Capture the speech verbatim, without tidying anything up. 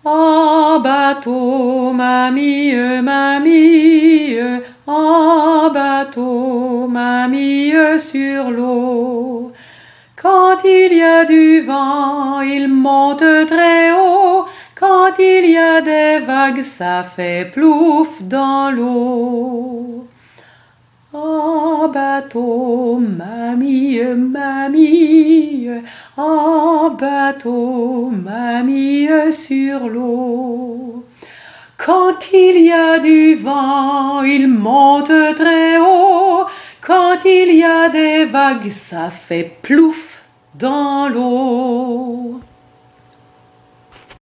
En bateau, mamie, mamie, en bateau, mamie, sur l'eau. Quand il y a du vent, il monte très haut. Quand il y a des vagues, ça fait plouf dans l'eau. En bateau, mamie, mamie, en bateau, mamie, sur l'eau. Quand il y a du vent, il monte très haut. Quand il y a des vagues, ça fait plouf dans l'eau.